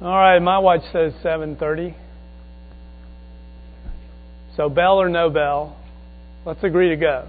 All right, my watch says 7:30. So bell or no bell, let's agree to go.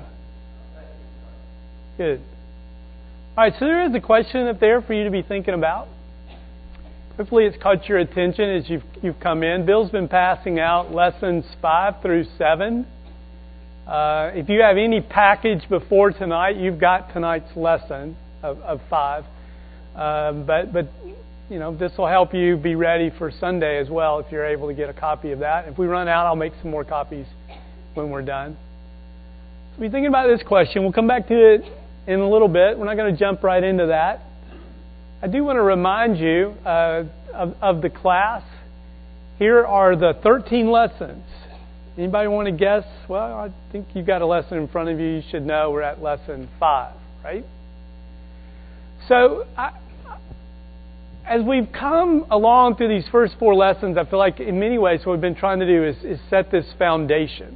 Good. All right, so there is a question up there for you to be thinking about. Hopefully it's caught your attention as you've come in. Bill's been passing out lessons 5 through 7. If you have any package before tonight, you've got tonight's lesson of 5. But you know, this will help you be ready for Sunday as well if you're able to get a copy of that. If we run out, I'll make some more copies when we're done. So be thinking about this question. We'll come back to it in a little bit. We're not going to jump right into that. I do want to remind you of the class. Here are the 13 lessons. Anybody want to guess? Well, I think you've got a lesson in front of you. You should know we're at lesson 5, right? So, as we've come along through these first 4 lessons, I feel like in many ways what we've been trying to do is set this foundation.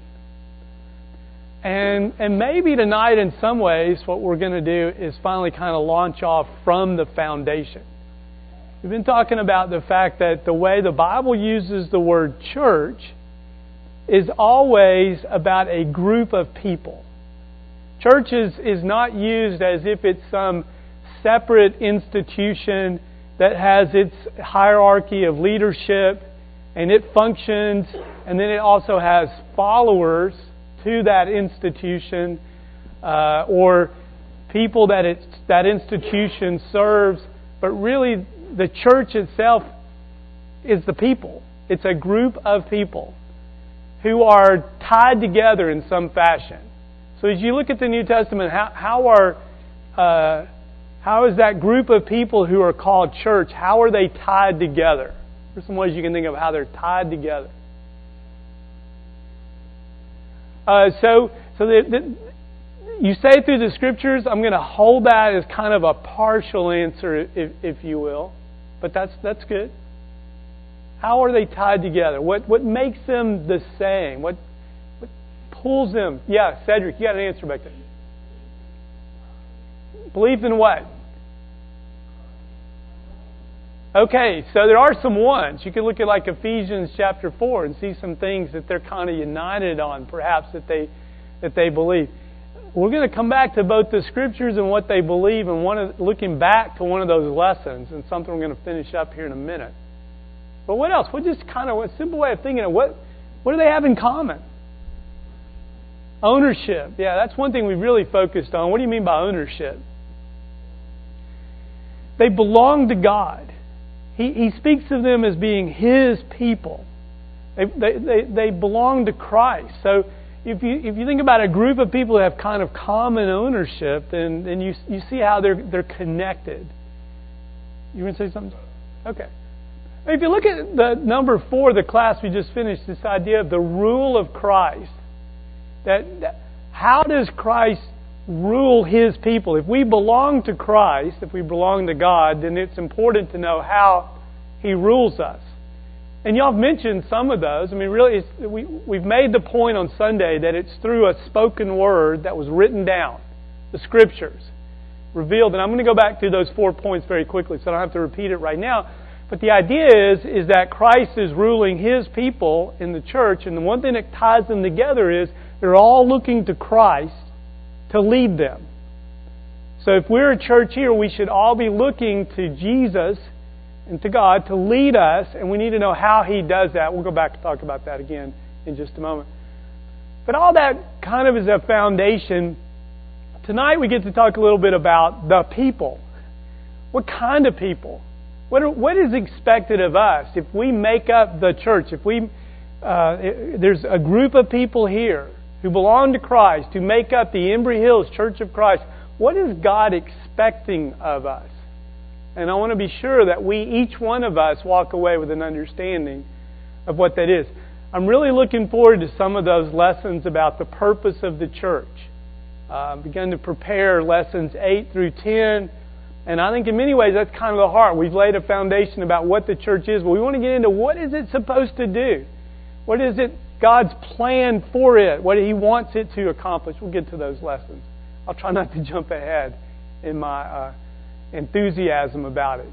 And maybe tonight in some ways what we're going to do is finally kind of launch off from the foundation. We've been talking about the fact that the way the Bible uses the word church is always about a group of people. Church is not used as if it's some separate institution that has its hierarchy of leadership and it functions, and then it also has followers to that institution or people that institution serves. But really, the church itself is the people. It's a group of people who are tied together in some fashion. So as you look at the New Testament, how is that group of people who are called church, how are they tied together? There's some ways you can think of how they're tied together. You say through the Scriptures, I'm going to hold that as kind of a partial answer, if you will. But that's good. How are they tied together? What makes them the same? What pulls them? Yeah, Cedric, you got an answer back there. Belief in what? Okay, so there are some ones. You can look at like Ephesians chapter 4 and see some things that they're kind of united on, perhaps, that they believe. We're going to come back to both the Scriptures and what they believe, and looking back to one of those lessons, and something we're going to finish up here in a minute. But what else? What just kind of a simple way of thinking of what do they have in common? Ownership. Yeah, that's one thing we've really focused on. What do you mean by ownership? They belong to God. He speaks of them as being His people. They belong to Christ. So if you think about a group of people who have kind of common ownership, then you see how they're connected. You want to say something? Okay. If you look at the number 4 of the class we just finished, this idea of the rule of Christ. That how does Christ rule His people? If we belong to Christ, if we belong to God, then it's important to know how He rules us. And y'all have mentioned some of those. I mean, really, we've made the point on Sunday that it's through a spoken word that was written down, the Scriptures, revealed. And I'm going to go back through those 4 points very quickly, so I don't have to repeat it right now. But the idea is that Christ is ruling His people in the church, and the one thing that ties them together is they're all looking to Christ to lead them. So if we're a church here, we should all be looking to Jesus and to God to lead us, and we need to know how He does that. We'll go back and talk about that again in just a moment. But all that kind of is a foundation. Tonight we get to talk a little bit about the people. What kind of people? What is expected of us if we make up the church? If there's a group of people here who belong to Christ, who make up the Embry Hills Church of Christ, what is God expecting of us? And I want to be sure that each one of us, walk away with an understanding of what that is. I'm really looking forward to some of those lessons about the purpose of the church. Begun to prepare lessons 8 through 10. And I think in many ways that's kind of the heart. We've laid a foundation about what the church is, but we want to get into what is it supposed to do? What is it God's plan for it? What He wants it to accomplish? We'll get to those lessons. I'll try not to jump ahead in my enthusiasm about it.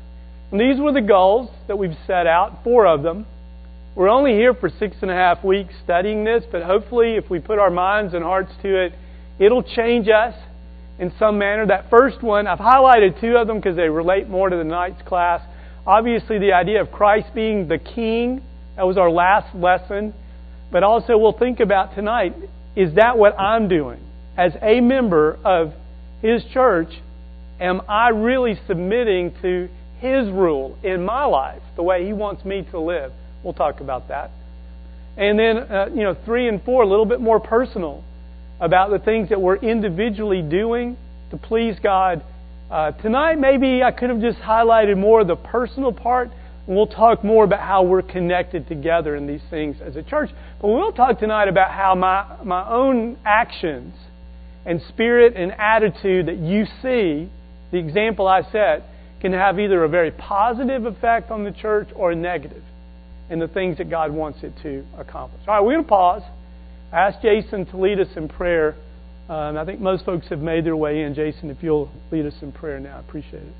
And these were the goals that we've set out, 4 of them. We're only here for 6.5 weeks studying this, but hopefully if we put our minds and hearts to it, it'll change us in some manner. That first one, I've highlighted 2 of them because they relate more to the night's class. Obviously the idea of Christ being the King, that was our last lesson. But also we'll think about tonight, is that what I'm doing? As a member of His church, am I really submitting to His rule in my life, the way He wants me to live? We'll talk about that. And then, 3 and 4, a little bit more personal, about the things that we're individually doing to please God. Tonight, maybe I could have just highlighted more of the personal part, and we'll talk more about how we're connected together in these things as a church. But we'll talk tonight about how my own actions and spirit and attitude that you see, the example I set, can have either a very positive effect on the church or a negative in the things that God wants it to accomplish. All right, we're going to pause. I asked Jason to lead us in prayer. And I think most folks have made their way in. Jason, if you'll lead us in prayer now, I appreciate it.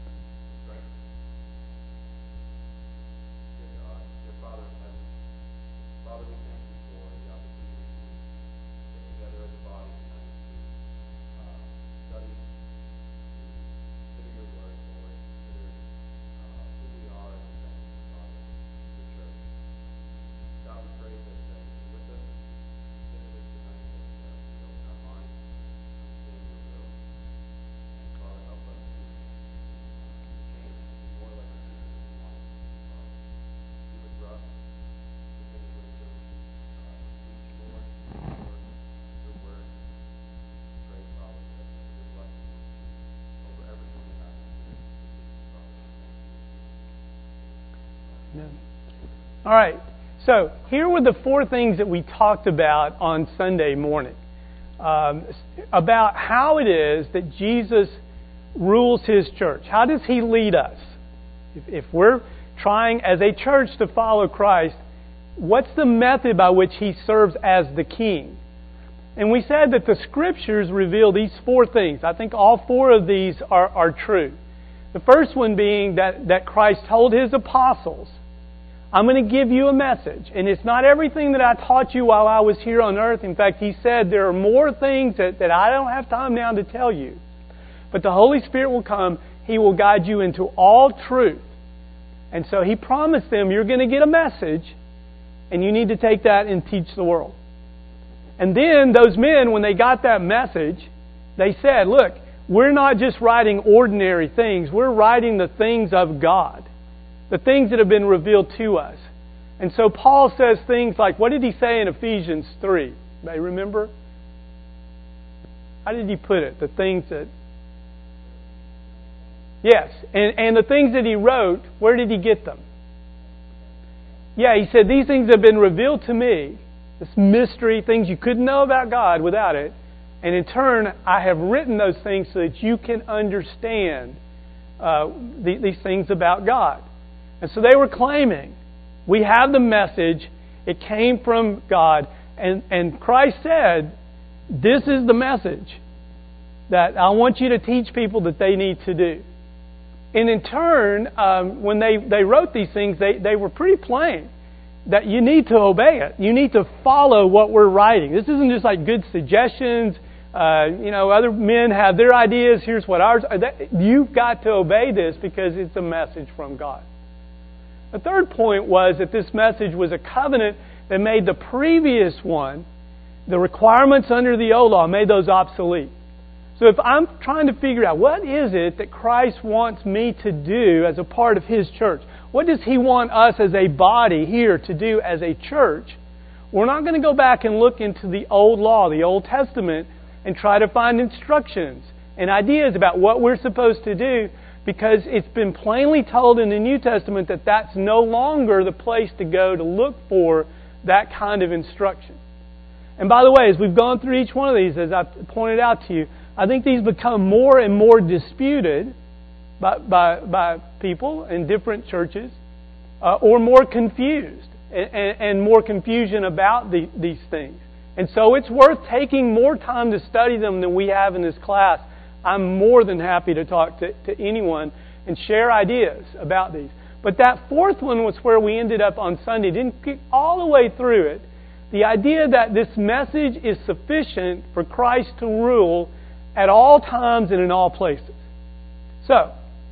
All right, so here were the 4 things that we talked about on Sunday morning about how it is that Jesus rules His church. How does He lead us? If we're trying as a church to follow Christ, what's the method by which He serves as the King? And we said that the Scriptures reveal these 4 things. I think all 4 of these are true. The first one being that Christ told His apostles, I'm going to give you a message. And it's not everything that I taught you while I was here on earth. In fact, He said there are more things that I don't have time now to tell you. But the Holy Spirit will come. He will guide you into all truth. And so He promised them, you're going to get a message, and you need to take that and teach the world. And then those men, when they got that message, they said, look, we're not just writing ordinary things. We're writing the things of God. The things that have been revealed to us. And so Paul says things like, what did he say in Ephesians 3? Anybody remember? How did he put it? The things that... Yes, and the things that he wrote, where did he get them? Yeah, he said, these things have been revealed to me. This mystery, things you couldn't know about God without it. And in turn, I have written those things so that you can understand these things about God. And so they were claiming, we have the message, it came from God, and Christ said, this is the message that I want you to teach people that they need to do. And in turn, when they wrote these things, they were pretty plain, that you need to obey it. You need to follow what we're writing. This isn't just like good suggestions. Other men have their ideas, here's what ours are. You've got to obey this because it's a message from God. The third point was that this message was a covenant that made the previous one, the requirements under the old law, made those obsolete. So if I'm trying to figure out what is it that Christ wants me to do as a part of His church, what does He want us as a body here to do as a church, we're not going to go back and look into the old law, the Old Testament, and try to find instructions and ideas about what we're supposed to do, because it's been plainly told in the New Testament that that's no longer the place to go to look for that kind of instruction. And by the way, as we've gone through each one of these, as I pointed out to you, I think these become more and more disputed by people in different churches, or more confused, and more confusion about these things. And so it's worth taking more time to study them than we have in this class. I'm more than happy to talk to anyone and share ideas about these. But that fourth one was where we ended up on Sunday. Didn't get all the way through it. The idea that this message is sufficient for Christ to rule at all times and in all places. So,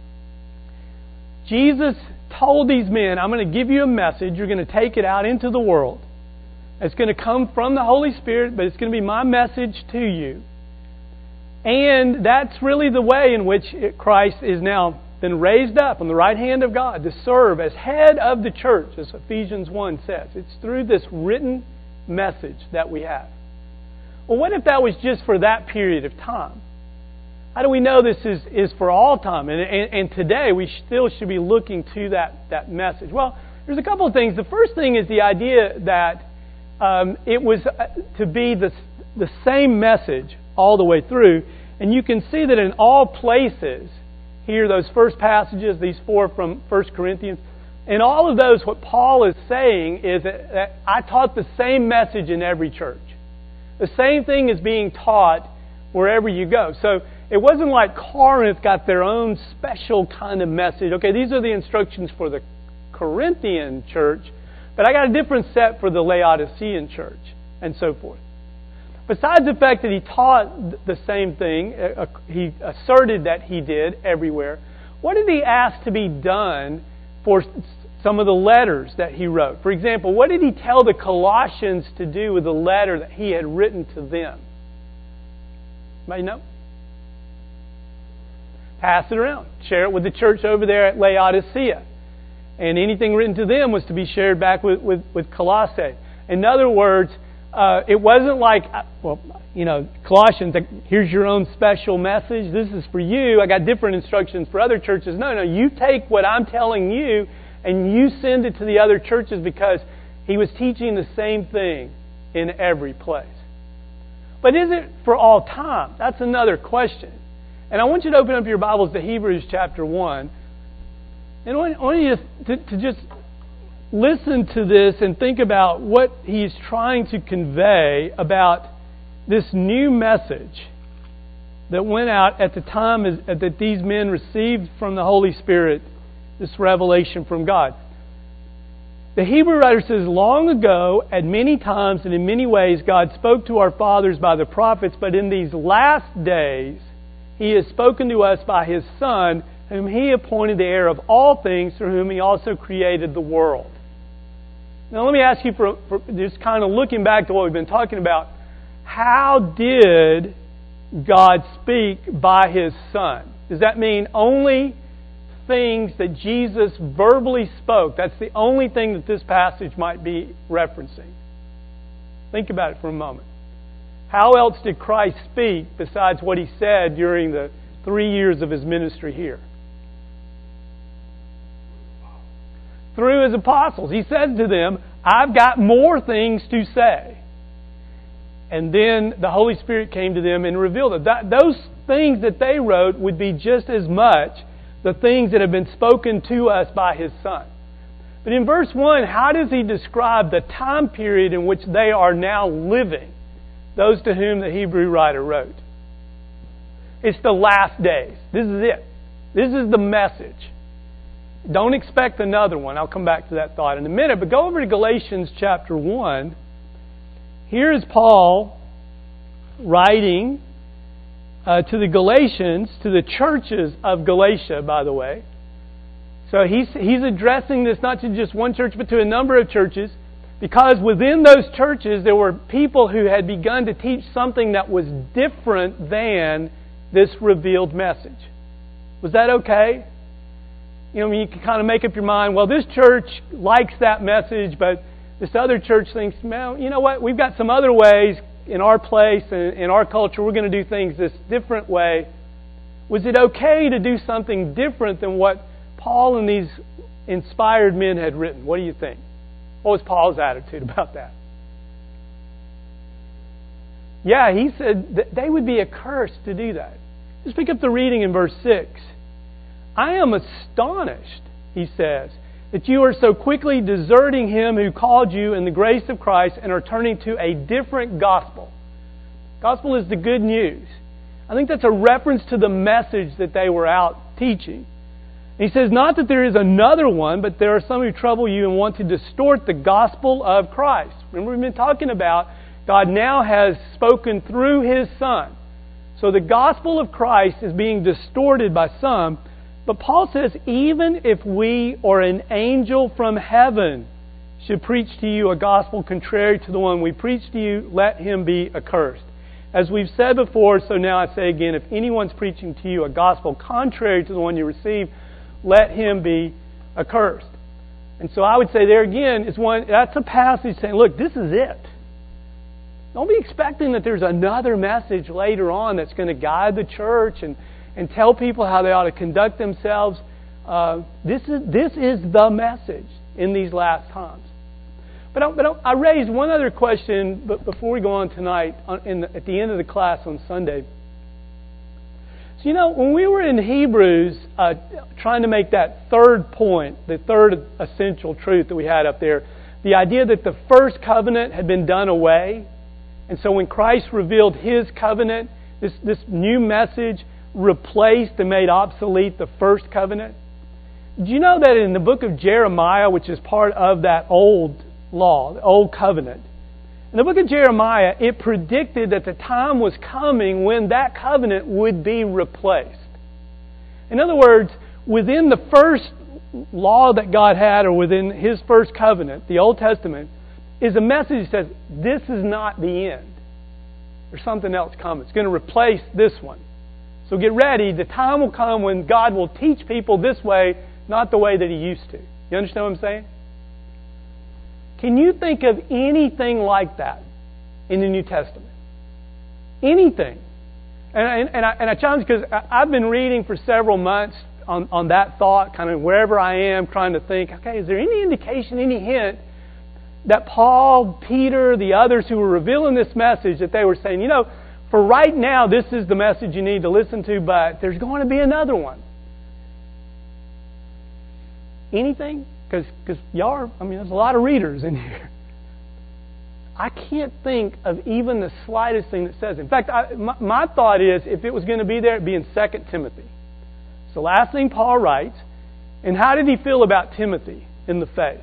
Jesus told these men, I'm going to give you a message. You're going to take it out into the world. It's going to come from the Holy Spirit, but it's going to be my message to you. And that's really the way in which Christ is now been raised up on the right hand of God to serve as head of the church, as Ephesians 1 says. It's through this written message that we have. Well, what if that was just for that period of time? How do we know this is for all time? And today we still should be looking to that message. Well, there's a couple of things. The first thing is the idea that it was to be the same message all the way through. And you can see that in all places, here, those first passages, these 4 from 1 Corinthians, in all of those, what Paul is saying is that I taught the same message in every church. The same thing is being taught wherever you go. So it wasn't like Corinth got their own special kind of message. Okay, these are the instructions for the Corinthian church, but I got a different set for the Laodicean church, and so forth. Besides the fact that he taught the same thing, he asserted that he did everywhere, what did he ask to be done for some of the letters that he wrote? For example, what did he tell the Colossians to do with the letter that he had written to them? Anybody know? Pass it around. Share it with the church over there at Laodicea. And anything written to them was to be shared back with Colossae. In other words, it wasn't like, Colossians, here's your own special message. This is for you. I got different instructions for other churches. No, you take what I'm telling you and you send it to the other churches, because he was teaching the same thing in every place. But is it for all time? That's another question. And I want you to open up your Bibles to Hebrews chapter 1. And I want you to just listen to this and think about what he's trying to convey about this new message that went out at the time that these men received from the Holy Spirit this revelation from God. The Hebrew writer says, long ago, at many times and in many ways, God spoke to our fathers by the prophets, but in these last days, He has spoken to us by His Son, whom He appointed the heir of all things, through whom He also created the world. Now let me ask you, for just kind of looking back to what we've been talking about, how did God speak by His Son? Does that mean only things that Jesus verbally spoke? That's the only thing that this passage might be referencing. Think about it for a moment. How else did Christ speak besides what He said during the 3 years of His ministry here? Through His apostles. He said to them, I've got more things to say. And then the Holy Spirit came to them and revealed it. Those things that they wrote would be just as much the things that have been spoken to us by His Son. But in verse 1, how does He describe the time period in which they are now living? Those to whom the Hebrew writer wrote. It's the last days. This is it. This is the message. Don't expect another one. I'll come back to that thought in a minute. But go over to Galatians chapter 1. Here is Paul writing to the Galatians, to the churches of Galatia, by the way. So he's addressing this not to just one church, but to a number of churches, because within those churches there were people who had begun to teach something that was different than this revealed message. Was that okay? You can kind of make up your mind, well, this church likes that message, but this other church thinks, well, you know what, we've got some other ways in our place and in our culture, we're going to do things this different way. Was it okay to do something different than what Paul and these inspired men had written? What do you think? What was Paul's attitude about that? Yeah, he said that they would be accursed to do that. Just pick up the reading in verse 6. I am astonished, he says, that you are so quickly deserting Him who called you in the grace of Christ and are turning to a different gospel. Gospel is the good news. I think that's a reference to the message that they were out teaching. He says, not that there is another one, but there are some who trouble you and want to distort the gospel of Christ. Remember, we've been talking about God now has spoken through His Son. So the gospel of Christ is being distorted by some. But Paul says, even if we or an angel from heaven should preach to you a gospel contrary to the one we preach to you, let him be accursed. As we've said before, so now I say again, if anyone's preaching to you a gospel contrary to the one you receive, let him be accursed. And so I would say there again is one. That's a passage saying, look, this is it. Don't be expecting that there's another message later on that's going to guide the church and tell people how they ought to conduct themselves. This is the message in these last times. But I raised one other question before we go on tonight at the end of the class on Sunday. So, when we were in Hebrews trying to make that third point, the third essential truth that we had up there, the idea that the first covenant had been done away. And so when Christ revealed His covenant, this new message replaced and made obsolete the first covenant. Do you know that in the book of Jeremiah, which is part of that old law, the old covenant, in the book of Jeremiah, it predicted that the time was coming when that covenant would be replaced. In other words, within the first law that God had, or within His first covenant, the Old Testament, is a message that says, this is not the end. There's something else coming. It's going to replace this one. So get ready. The time will come when God will teach people this way, not the way that He used to. You understand what I'm saying? Can you think of anything like that in the New Testament? Anything. And I challenge, because I've been reading for several months on that thought, kind of wherever I am, trying to think, okay, is there any indication, any hint that Paul, Peter, the others who were revealing this message, that they were saying, for right now, this is the message you need to listen to, but there's going to be another one. Anything? Because y'all are, there's a lot of readers in here. I can't think of even the slightest thing that says it. In fact, my thought is, if it was going to be there, it'd be in 2 Timothy. It's the last thing Paul writes. And how did he feel about Timothy in the faith?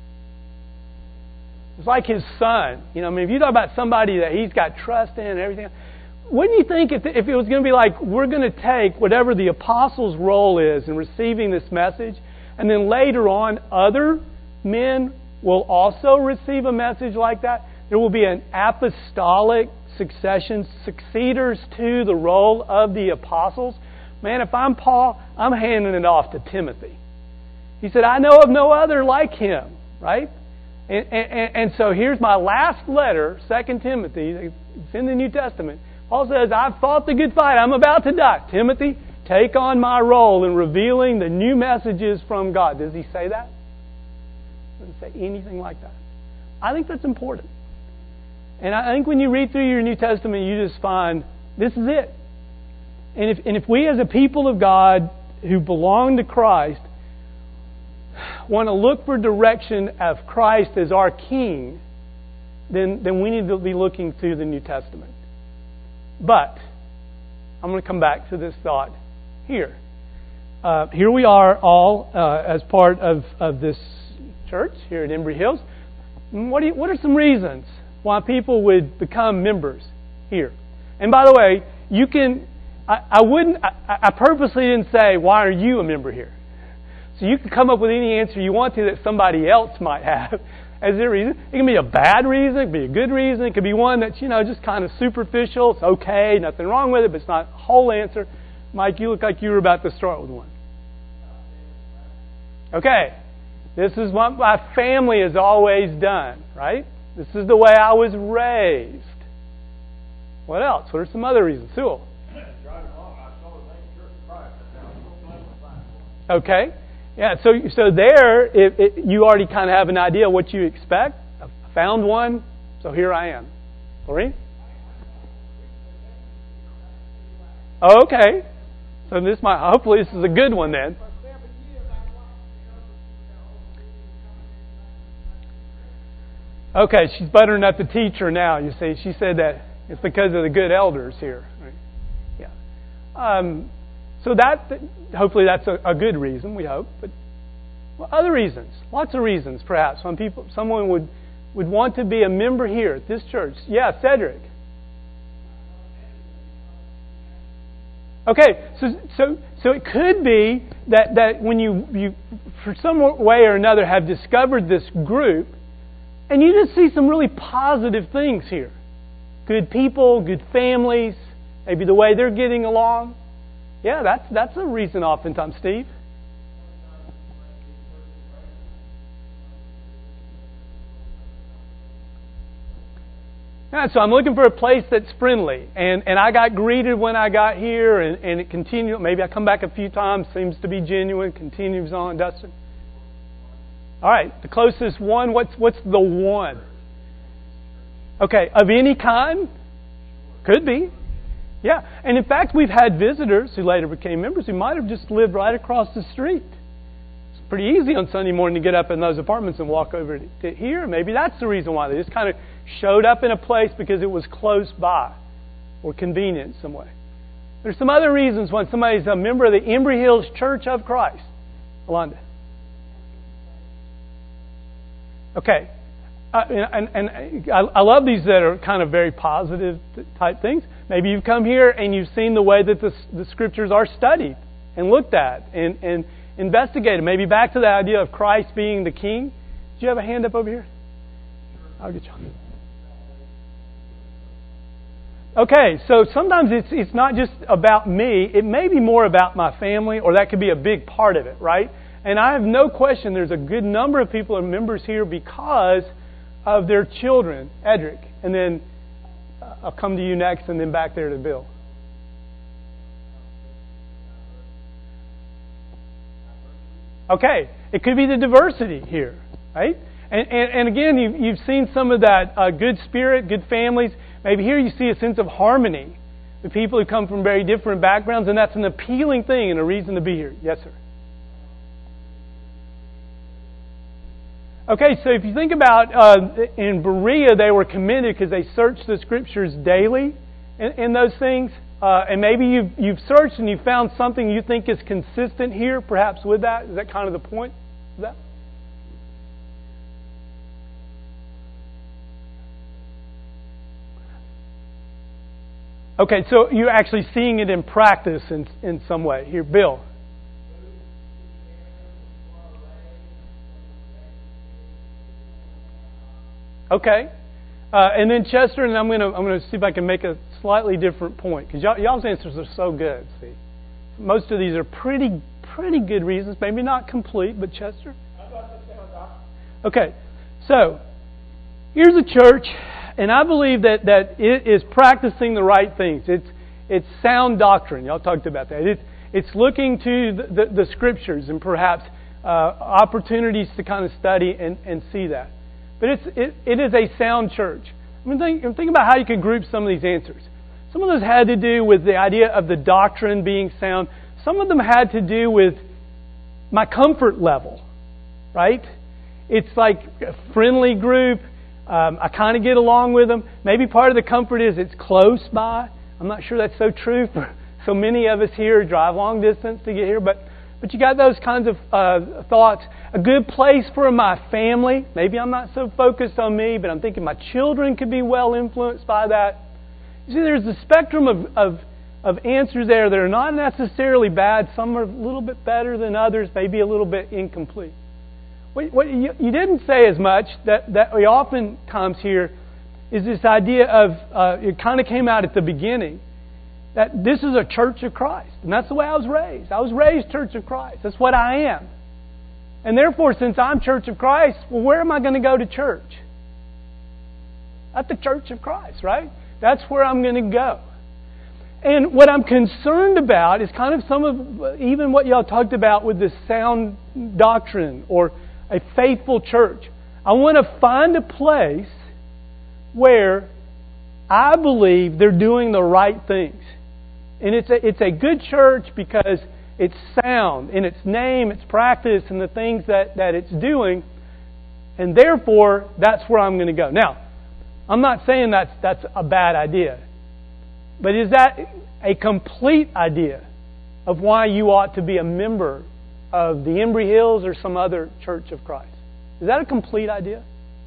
It's like his son. If you talk about somebody that he's got trust in and everything, wouldn't you think if it was going to be like, we're going to take whatever the apostles' role is in receiving this message, and then later on other men will also receive a message like that? There will be an apostolic succession, succeeders to the role of the apostles. Man, if I'm Paul, I'm handing it off to Timothy. He said, I know of no other like him, right? And so here's my last letter, 2 Timothy. It's in the New Testament. Paul says, I've fought the good fight. I'm about to die. Timothy, take on my role in revealing the new messages from God. Does he say that? Doesn't say anything like that. I think that's important. And I think when you read through your New Testament, you just find this is it. And if we as a people of God who belong to Christ want to look for direction of Christ as our King, then we need to be looking through the New Testament. But I'm going to come back to this thought here. Here we are all as part of this church here at Embry Hills. What are some reasons why people would become members here? And by the way, you can. I purposely didn't say, why are you a member here? So you can come up with any answer you want to that somebody else might have as their reason. It can be a bad reason, it can be a good reason, it could be one that's, just kind of superficial. It's okay, nothing wrong with it, but it's not a whole answer. Mike, you look like you were about to start with one. Okay. This is what my family has always done, right? This is the way I was raised. What else? What are some other reasons? Sewell. Okay. Yeah, so there, you already kind of have an idea what you expect. I found one, so here I am. Lorraine? Okay. So hopefully this is a good one then. Okay, she's buttering up the teacher now, you see. She said that it's because of the good elders here. Right? Yeah. So hopefully that's a good reason, we hope. But other reasons, lots of reasons perhaps, when someone would want to be a member here at this church. Yeah, Cedric. Okay, so it could be that when you for some way or another have discovered this group, and you just see some really positive things here. Good people, good families, maybe the way they're getting along. Yeah, that's a reason oftentimes, Steve. Yeah, so I'm looking for a place that's friendly. And I got greeted when I got here, and it continued. Maybe I come back a few times, seems to be genuine, continues on. Dustin? All right, the closest one, what's the one? Okay, of any kind? Could be. Yeah, and in fact, we've had visitors who later became members who might have just lived right across the street. It's pretty easy on Sunday morning to get up in those apartments and walk over to here. Maybe that's the reason why they just kind of showed up in a place because it was close by or convenient in some way. There's some other reasons when somebody's a member of the Embry Hills Church of Christ. Alonda. Okay. And I love these that are kind of very positive type things. Maybe you've come here and you've seen the way that the Scriptures are studied and looked at and investigated. Maybe back to the idea of Christ being the King. Do you have a hand up over here? I'll get you on. Okay, so sometimes it's not just about me. It may be more about my family, or that could be a big part of it, right? And I have no question there's a good number of people who are members here because of their children. Edric, and then I'll come to you next, and then back there to Bill. Okay, it could be the diversity here, right? And again, you've seen some of that good spirit, good families. Maybe here you see a sense of harmony. The people who come from very different backgrounds, and that's an appealing thing and a reason to be here. Yes, sir. Okay, so if you think about in Berea, they were committed because they searched the Scriptures daily in those things. And maybe you've searched and you found something you think is consistent here, perhaps with that. Is that kind of the point of that? Okay, so you're actually seeing it in practice in some way. Here, Bill. Okay, and then Chester, and I'm gonna see if I can make a slightly different point because y'all's answers are so good. See, most of these are pretty good reasons, maybe not complete, but Chester. Okay, so here's a church, and I believe that it is practicing the right things. It's sound doctrine. Y'all talked about that. It's looking to the Scriptures and perhaps opportunities to kind of study and see that. But it is a sound church. I mean, think about how you could group some of these answers. Some of those had to do with the idea of the doctrine being sound. Some of them had to do with my comfort level, right? It's like a friendly group. I kind of get along with them. Maybe part of the comfort is it's close by. I'm not sure that's so true for so many of us here who drive long distance to get here, but you got those kinds of thoughts. A good place for my family. Maybe I'm not so focused on me, but I'm thinking my children could be well influenced by that. You see, there's a spectrum of answers there that are not necessarily bad. Some are a little bit better than others, maybe a little bit incomplete. What you didn't say as much that we oftentimes hear is this idea of, it kind of came out at the beginning, that this is a church of Christ. And that's the way I was raised. I was raised Church of Christ. That's what I am. And therefore, since I'm Church of Christ, well, where am I going to go to church? At the Church of Christ, right? That's where I'm going to go. And what I'm concerned about is kind of some of even what y'all talked about with this sound doctrine or a faithful church. I want to find a place where I believe they're doing the right things. And it's a good church because it's sound in its name, its practice, and the things that it's doing. And therefore, that's where I'm going to go. Now, I'm not saying that's a bad idea. But is that a complete idea? of why you ought to be a member of the Embry Hills or some other Church of Christ. Is that a complete idea?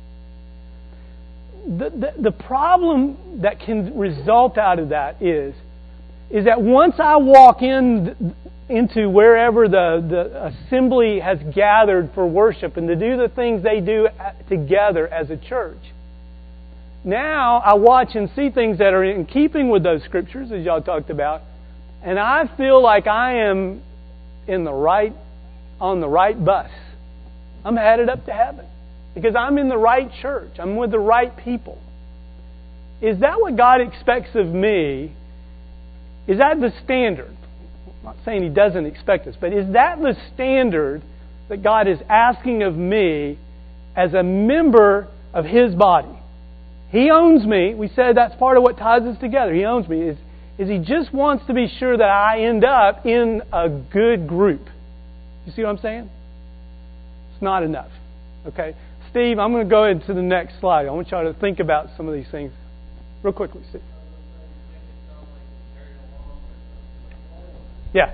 The problem that can result out of that is that once I walk into wherever the assembly has gathered for worship and to do the things they do together as a church, now I watch and see things that are in keeping with those scriptures, as y'all talked about, and I feel like I am on the right bus. I'm headed up to heaven because I'm in the right church. I'm with the right people. Is that what God expects of me? Is that the standard? I'm not saying He doesn't expect us, but is that the standard that God is asking of me as a member of His body? He owns me. We said that's part of what ties us together. He owns me. Is He just wants to be sure that I end up in a good group. You see what I'm saying? It's not enough. Okay? Steve, I'm going to go into the next slide. I want y'all to think about some of these things real quickly, Steve. Yeah.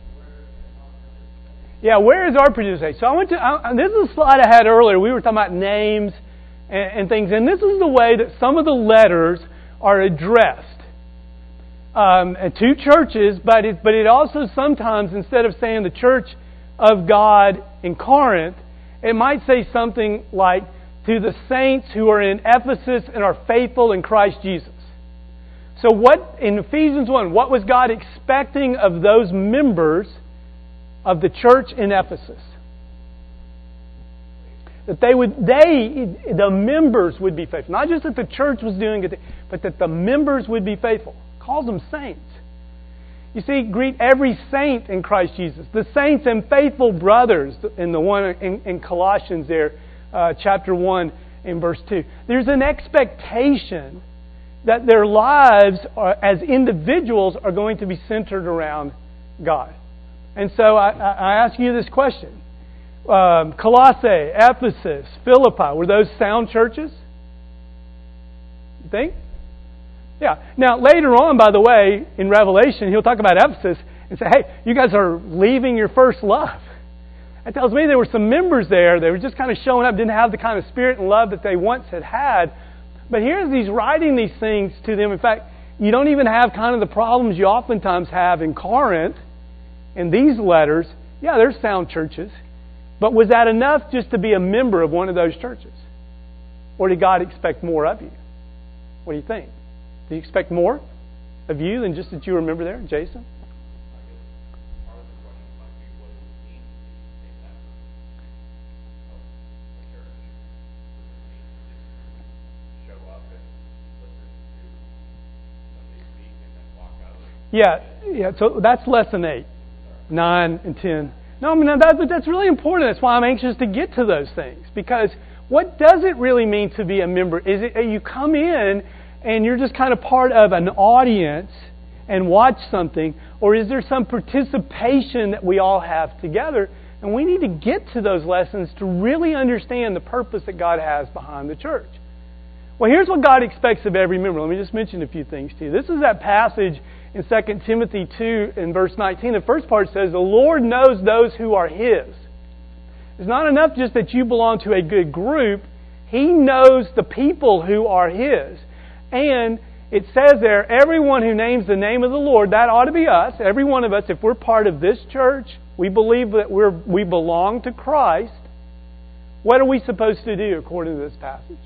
Yeah, where is our participation? So this is a slide I had earlier. We were talking about names and things, and this is the way that some of the letters are addressed to churches, but it also sometimes, instead of saying the church of God in Corinth, it might say something like, to the saints who are in Ephesus and are faithful in Christ Jesus. So what, in Ephesians 1, what was God expecting of those members of the church in Ephesus? That the members would be faithful. Not just that the church was doing it, but that the members would be faithful. Calls them saints. You see, greet every saint in Christ Jesus. The saints and faithful brothers in the one in Colossians there, chapter 1 and verse 2. There's an expectation that their lives as individuals are going to be centered around God. And so I ask you this question. Colossae, Ephesus, Philippi, were those sound churches? You think? Yeah. Now, later on, by the way, in Revelation, he'll talk about Ephesus and say, hey, you guys are leaving your first love. That tells me there were some members there. They were just kind of showing up, didn't have the kind of spirit and love that they once had. But he's writing these things to them. In fact, you don't even have kind of the problems you oftentimes have in Corinth in these letters. Yeah, there's sound churches. But was that enough just to be a member of one of those churches? Or did God expect more of you? What do you think? Do you expect more of you than just that you remember there, Jason? Yeah. So that's lesson 8, 9, and 10. No, I mean that's really important. That's why I'm anxious to get to those things, because what does it really mean to be a member? Is it you come in and you're just kind of part of an audience and watch something, or is there some participation that we all have together? And we need to get to those lessons to really understand the purpose that God has behind the church. Well, here's what God expects of every member. Let me just mention a few things to you. This is that passage in 2 Timothy 2 in verse 19. The first part says, the Lord knows those who are His. It's not enough just that you belong to a good group. He knows the people who are His. And it says there, everyone who names the name of the Lord, that ought to be us. Every one of us, if we're part of this church, we believe that we belong to Christ. What are we supposed to do according to this passage?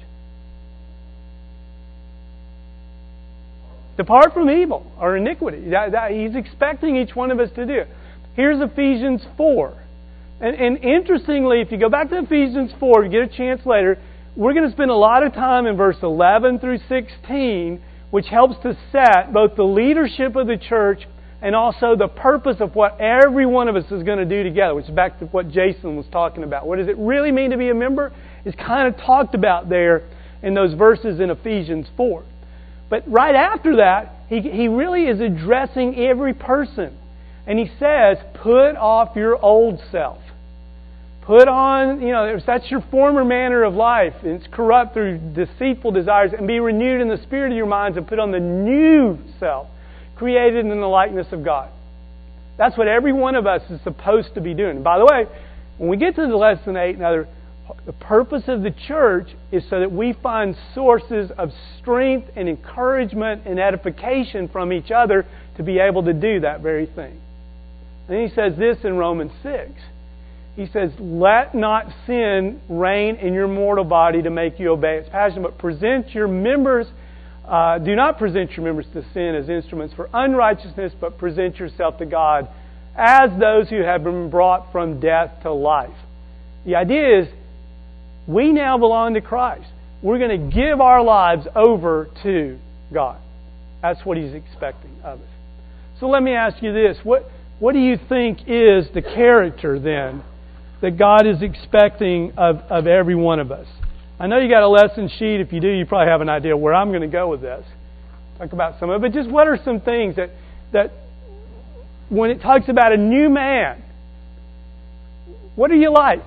Depart from evil or iniquity. He's expecting each one of us to do. Here's Ephesians 4. And interestingly, if you go back to Ephesians 4, if you get a chance later, we're going to spend a lot of time in verse 11 through 16, which helps to set both the leadership of the church and also the purpose of what every one of us is going to do together, which is back to what Jason was talking about. What does it really mean to be a member? It's kind of talked about there in those verses in Ephesians 4. But right after that, he really is addressing every person. And he says, put off your old self. Put on, if that's your former manner of life, and it's corrupt through deceitful desires, and be renewed in the spirit of your minds, and put on the new self, created in the likeness of God. That's what every one of us is supposed to be doing. And by the way, when we get to the lesson 8 and other, the purpose of the church is so that we find sources of strength and encouragement and edification from each other to be able to do that very thing. And he says this in Romans 6. He says, let not sin reign in your mortal body to make you obey its passion, but present your members, do not present your members to sin as instruments for unrighteousness, but present yourself to God as those who have been brought from death to life. The idea is, we now belong to Christ. We're going to give our lives over to God. That's what He's expecting of us. So let me ask you this. What do you think is the character then that God is expecting of every one of us? I know you got a lesson sheet. If you do, you probably have an idea where I'm going to go with this. Talk about some of it. But just what are some things that when it talks about a new man, what are you like?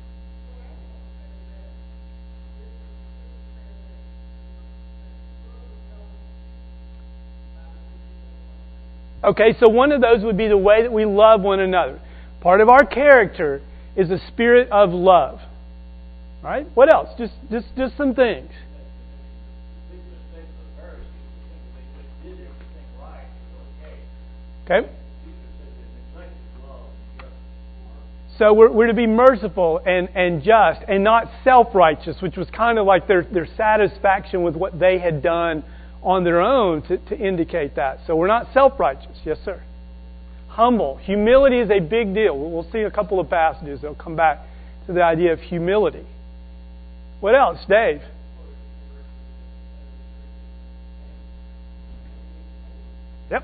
Okay, so one of those would be the way that we love one another. Part of our character is a spirit of love. All right? What else? Just some things. Okay. So we're to be merciful and just and not self-righteous, which was kind of like their satisfaction with what they had done on their own to indicate that. So we're not self-righteous. Yes, sir. Humble. Humility is a big deal. We'll see a couple of passages that will come back to the idea of humility. What else, Dave? Yep.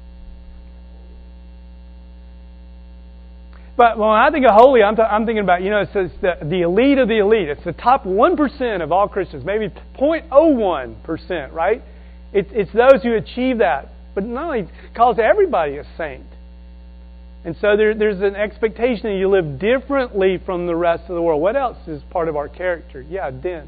But when I think of holy, I'm thinking about, it says the elite of the elite. It's the top 1% of all Christians, maybe 0.01%, right? It's those who achieve that. But not only calls everybody a saint. And so there's an expectation that you live differently from the rest of the world. What else is part of our character? Yeah, Den.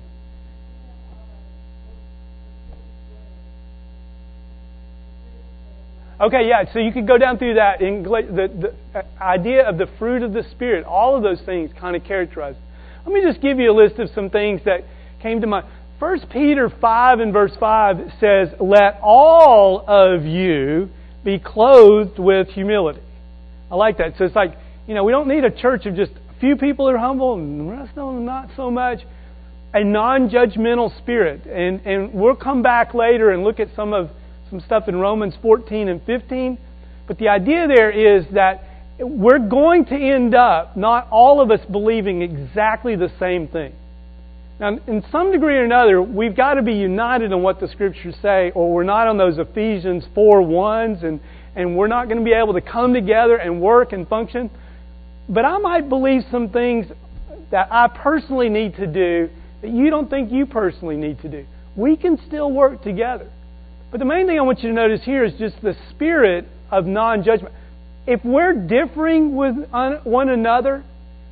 Okay, yeah, so you could go down through that. The idea of the fruit of the Spirit, all of those things kind of characterize. Let me just give you a list of some things that came to mind. 1 Peter 5 and verse 5 says, let all of you be clothed with humility. I like that. So it's like, we don't need a church of just a few people that are humble and the rest of them not so much. A non-judgmental spirit. And we'll come back later and look at some stuff in Romans 14 and 15. But the idea there is that we're going to end up, not all of us believing exactly the same thing. Now, in some degree or another, we've got to be united on what the Scriptures say, or we're not on those Ephesians 4:1s, and we're not going to be able to come together and work and function. But I might believe some things that I personally need to do that you don't think you personally need to do. We can still work together. But the main thing I want you to notice here is just the spirit of non-judgment. If we're differing with one another,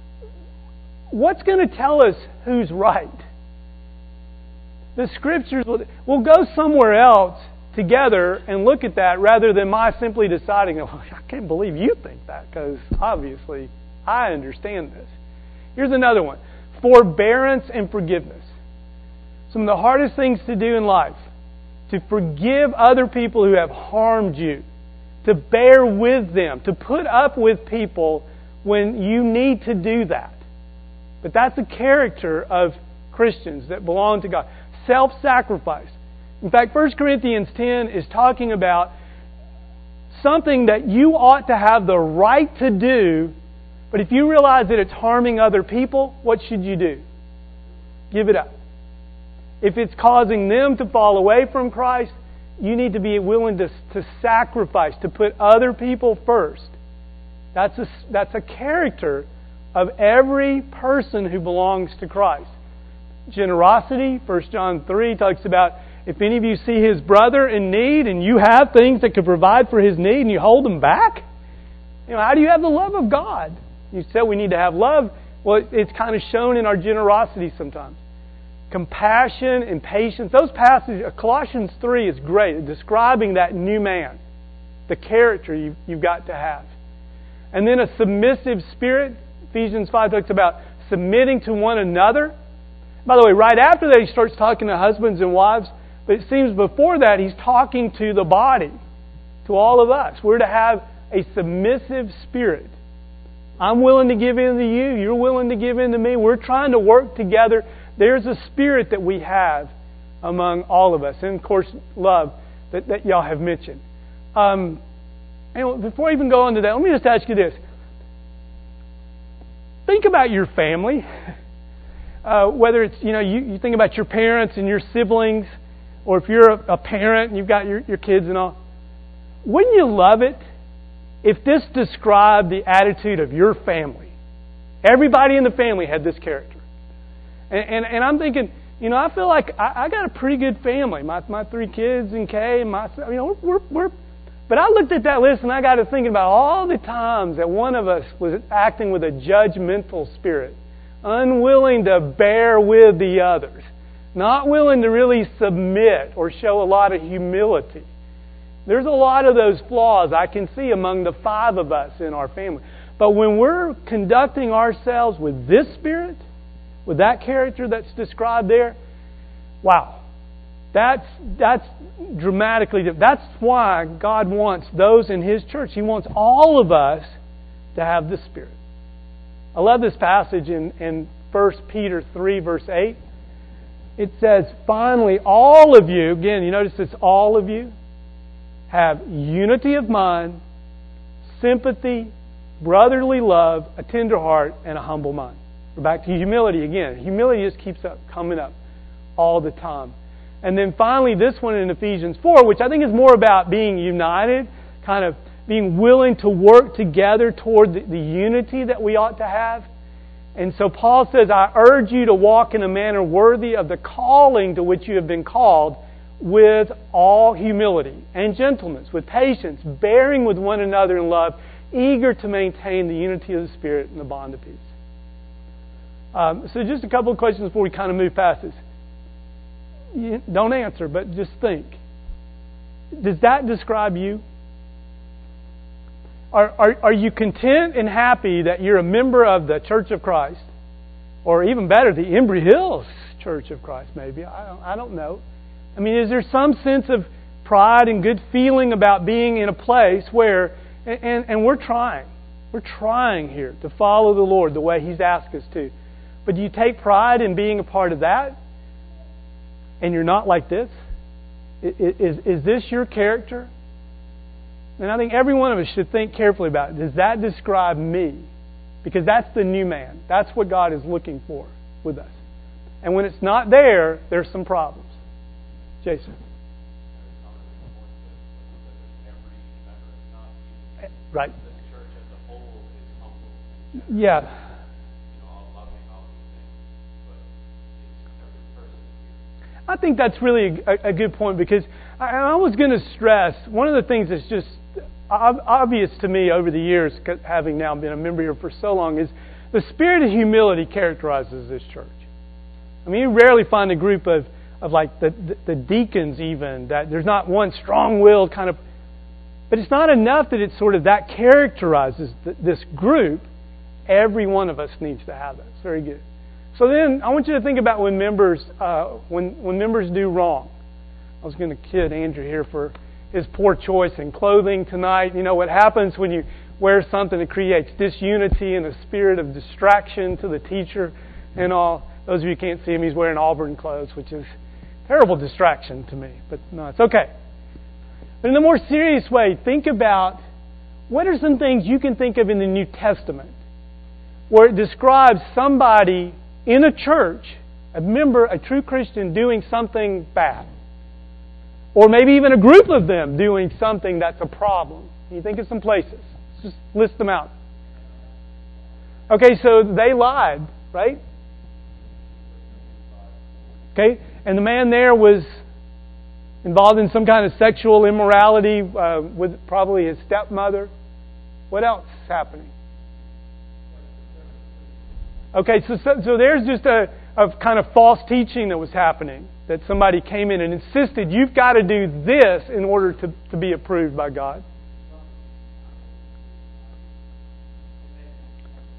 what's going to tell us who's right? The Scriptures will go somewhere else together and look at that rather than my simply deciding, I can't believe you think that, because obviously I understand this. Here's another one. Forbearance and forgiveness. Some of the hardest things to do in life. To forgive other people who have harmed you. To bear with them. To put up with people when you need to do that. But that's a character of Christians that belong to God. Self-sacrifice. In fact, 1 Corinthians 10 is talking about something that you ought to have the right to do, but if you realize that it's harming other people, what should you do? Give it up. If it's causing them to fall away from Christ, you need to be willing to sacrifice, to put other people first. That's a character of every person who belongs to Christ. Generosity, 1 John 3 talks about if any of you see his brother in need and you have things that could provide for his need and you hold him back, how do you have the love of God? You said we need to have love. Well, it's kind of shown in our generosity sometimes. Compassion and patience. Those passages, Colossians 3 is great, describing that new man, the character you've got to have. And then a submissive spirit. Ephesians 5 talks about submitting to one another. By the way, right after that, he starts talking to husbands and wives. But it seems before that, he's talking to the body, to all of us. We're to have a submissive spirit. I'm willing to give in to you. You're willing to give in to me. We're trying to work together. There's a spirit that we have among all of us. And, of course, love that y'all have mentioned. And before I even go on to that, let me just ask you this. Think about your family. Whether it's, you think about your parents and your siblings, or if you're a parent and you've got your kids and all. Wouldn't you love it if this described the attitude of your family? Everybody in the family had this character. And I'm thinking, I feel like I got a pretty good family. My 3 kids and Kay and myself, we're. But I looked at that list and I got to thinking about all the times that one of us was acting with a judgmental spirit, unwilling to bear with the others, not willing to really submit or show a lot of humility. There's a lot of those flaws I can see among the 5 of us in our family. But when we're conducting ourselves with this spirit, with that character that's described there, wow. That's dramatically different. That's why God wants those in His church. He wants all of us to have this spirit. I love this passage in 1 Peter 3, verse 8. It says, finally, all of you, again, you notice it's all of you, have unity of mind, sympathy, brotherly love, a tender heart, and a humble mind. We're back to humility again. Humility just keeps coming up all the time. And then finally, this one in Ephesians 4, which I think is more about being united, kind of being willing to work together toward the unity that we ought to have. And so Paul says, I urge you to walk in a manner worthy of the calling to which you have been called, with all humility and gentleness, with patience, bearing with one another in love, eager to maintain the unity of the Spirit and the bond of peace. So just a couple of questions before we kind of move past this. Don't answer, but just think. Does that describe you? Are you content and happy that you're a member of the Church of Christ? Or even better, the Embry Hills Church of Christ, maybe. I don't know. I mean, is there some sense of pride and good feeling about being in a place where, and we're trying. We're trying here to follow the Lord the way He's asked us to. But do you take pride in being a part of that? And you're not like this? Is this your character? And I think every one of us should think carefully about it. Does that describe me? Because that's the new man. That's what God is looking for with us. And when it's not there, there's some problems. Jason. Right. Yeah. I think that's really a good point, because I was going to stress one of the things that's just obvious to me over the years, having now been a member here for so long, is the spirit of humility characterizes this church. I mean, you rarely find a group of like the deacons even, that there's not one strong-willed kind of... But it's not enough that it's sort of that characterizes this group. Every one of us needs to have that. It's very good. So then, I want you to think about when members do wrong. I was going to kid Andrew here for his poor choice in clothing tonight. You know what happens when you wear something that creates disunity and a spirit of distraction to the teacher and all. Those of you who can't see him, he's wearing Auburn clothes, which is a terrible distraction to me. But no, it's okay. But in a more serious way, think about what are some things you can think of in the New Testament where it describes somebody in a church, a member, a true Christian, doing something bad. Or maybe even a group of them doing something that's a problem. Can you think of some places? Let's just list them out. Okay, so they lied, right? Okay, and the man there was involved in some kind of sexual immorality with probably his stepmother. What else is happening? Okay, so there's just a kind of false teaching that was happening, that somebody came in and insisted, you've got to do this in order to be approved by God.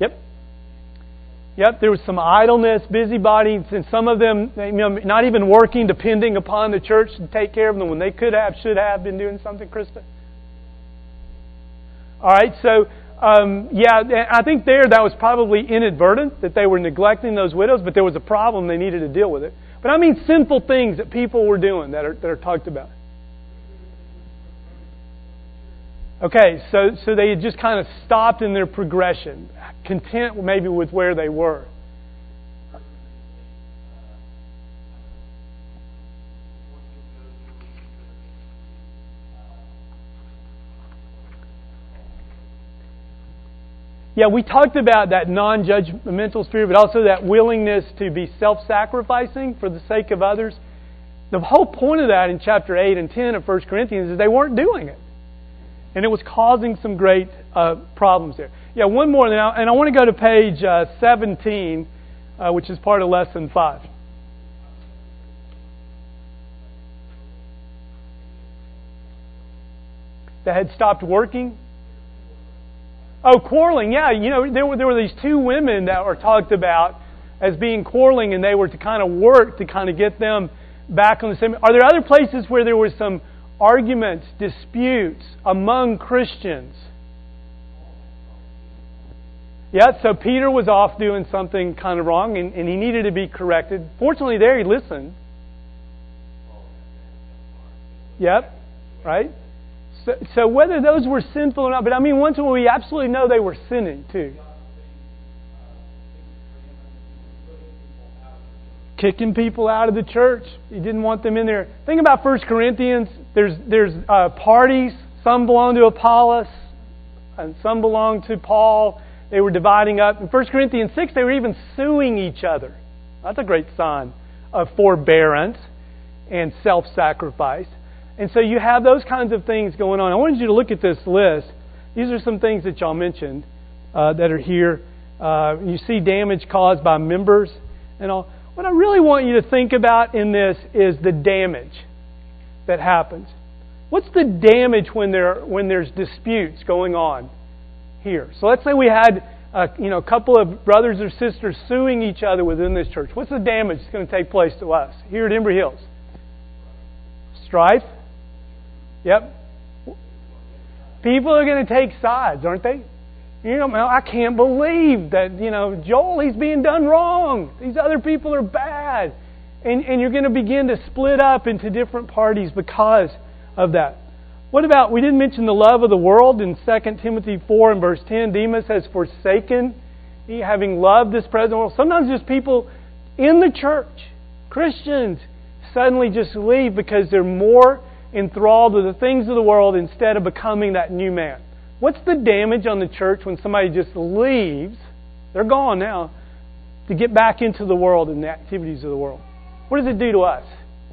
Yep. Yep, there was some idleness, busybodies, and some of them not even working, depending upon the church to take care of them when they could have, should have been doing something, Krista. All right, so I think that was probably inadvertent, that they were neglecting those widows, but there was a problem, they needed to deal with it. But I mean sinful things that people were doing that are talked about. Okay, so they had just kind of stopped in their progression, content maybe with where they were. Yeah, we talked about that non-judgmental spirit, but also that willingness to be self-sacrificing for the sake of others. The whole point of that in chapter 8 and 10 of 1 Corinthians is they weren't doing it. And it was causing some great problems there. Yeah, one more, and I want to go to page 17, which is part of lesson 5. That had stopped working. Oh, quarreling, yeah. There were these two women that were talked about as being quarreling, and they were to kind of work to kind of get them back on the same. Are there other places where there was some arguments, disputes among Christians? Yeah, so Peter was off doing something kind of wrong, and he needed to be corrected. Fortunately, there he listened. Yep, right? So whether those were sinful or not, but I mean, once we absolutely know they were sinning too. Kicking people out of the church. He didn't want them in there. Think about 1 Corinthians. There's parties. Some belong to Apollos, and some belong to Paul. They were dividing up. In 1 Corinthians 6, they were even suing each other. That's a great sign of forbearance and self-sacrifice. And so you have those kinds of things going on. I wanted you to look at this list. These are some things that y'all mentioned that are here. You see damage caused by members and all. What I really want you to think about in this is the damage that happens. What's the damage when there's disputes going on here? So let's say we had a couple of brothers or sisters suing each other within this church. What's the damage that's going to take place to us here at Embry Hills? Strife. Yep. People are going to take sides, aren't they? I can't believe that, Joel, he's being done wrong. These other people are bad. And you're going to begin to split up into different parties because of that. What about, we didn't mention the love of the world in 2 Timothy 4 and verse 10. Demas has forsaken, having loved this present world. Sometimes just people in the church, Christians, suddenly just leave because they're more enthralled with the things of the world instead of becoming that new man. What's the damage on the church when somebody just leaves, they're gone now, to get back into the world and the activities of the world? What does it do to us?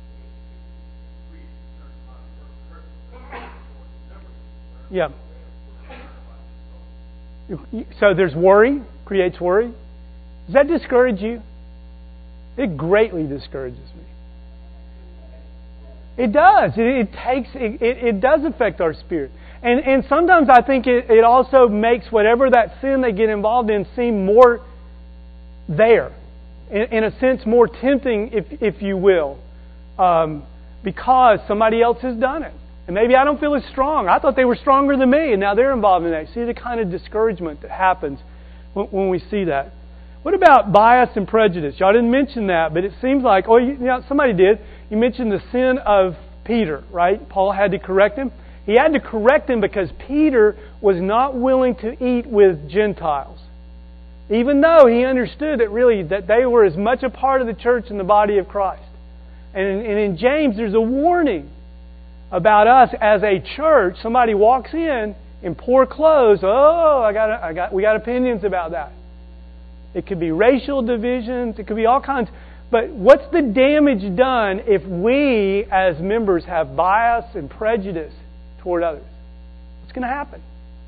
Yeah. So there's worry, creates worry. Does that discourage you? It greatly discourages me. It does. It does affect our spirit. And sometimes I think it also makes whatever that sin they get involved in seem more there. In a sense, more tempting, if you will, because somebody else has done it. And maybe I don't feel as strong. I thought they were stronger than me, and now they're involved in that. See the kind of discouragement that happens when we see that. What about bias and prejudice? Y'all didn't mention that, but it seems like, somebody did. You mentioned the sin of Peter, right? Paul had to correct him. He had to correct him because Peter was not willing to eat with Gentiles. Even though he understood that they were as much a part of the church and the body of Christ. And in James, there's a warning about us as a church. Somebody walks in poor clothes. We got opinions about that. It could be racial divisions. It could be all kinds. But what's the damage done if we as members have bias and prejudice toward others? What's going to happen?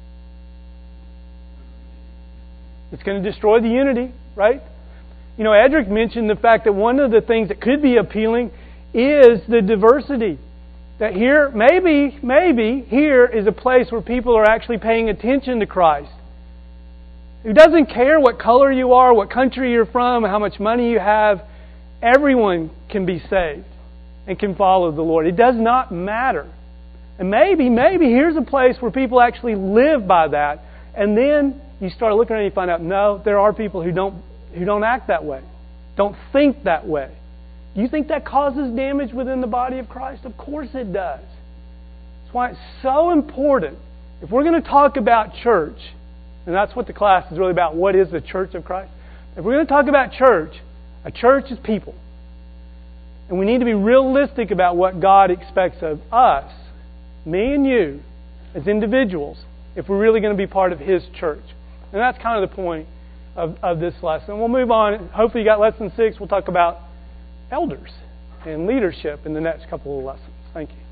It's going to destroy the unity, right? Edric mentioned the fact that one of the things that could be appealing is the diversity. That here, maybe here is a place where people are actually paying attention to Christ. who doesn't care what color you are, what country you're from, how much money you have. Everyone can be saved and can follow the Lord. It does not matter. And maybe here's a place where people actually live by that. And then you start looking around and you find out, no, there are people who don't act that way, don't think that way. Do you think that causes damage within the body of Christ? Of course it does. That's why it's so important. If we're going to talk about church, and that's what the class is really about, what is the church of Christ? If we're going to talk about church, a church is people. And we need to be realistic about what God expects of us, me and you, as individuals, if we're really going to be part of His church. And that's kind of the point of this lesson. We'll move on. Hopefully you got lesson 6. We'll talk about elders and leadership in the next couple of lessons. Thank you.